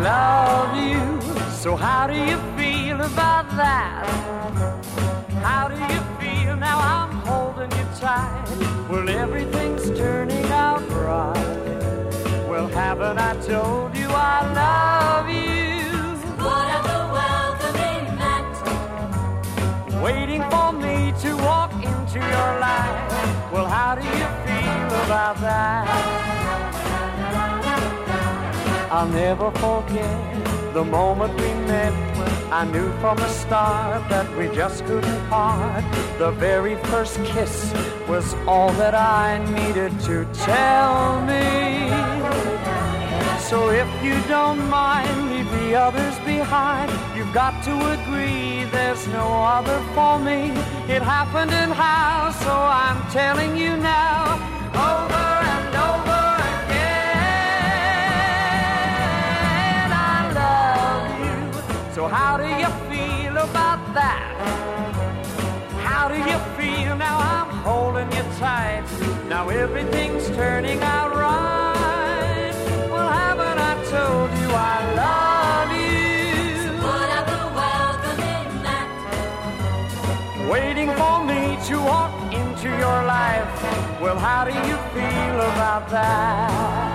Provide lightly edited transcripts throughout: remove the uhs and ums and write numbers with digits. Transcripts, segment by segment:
love you. So how do you feel about that? How do you feel now I'm holding you tight? Well, everything's turning out right. Well, haven't I told you I love you? What a welcoming mat. Waiting for me to walk into your life. Well, how do you feel about that? I'll never forget the moment we met. I knew from the start that we just couldn't part. The very first kiss was all that I needed to tell me. So if you don't mind, leave the others behind. You've got to agree there's no other for me. It happened in house, so I'm telling you now, over and over again, I love you. So how do you feel about that? How do you feel now I'm holding you tight? Now everything's turning out right. Well, haven't I told you I love you? What a welcoming mat. Waiting for me to walk into your life. Well, how do you feel about that?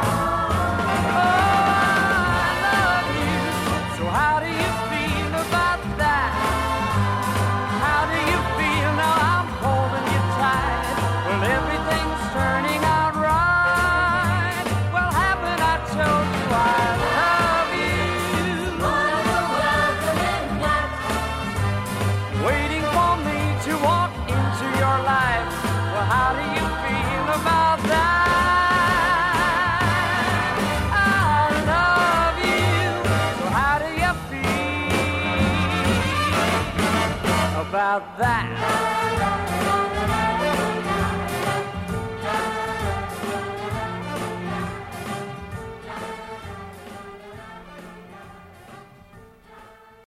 Oh, I love you. So how do you feel about that? How do you feel now I'm holding you tight? Well, everything's turning out right. Well, haven't I told you I love you? What a welcoming mat. Waiting for me to walk into your life. Well, how do you feel about that? I love you. So how do you feel about that?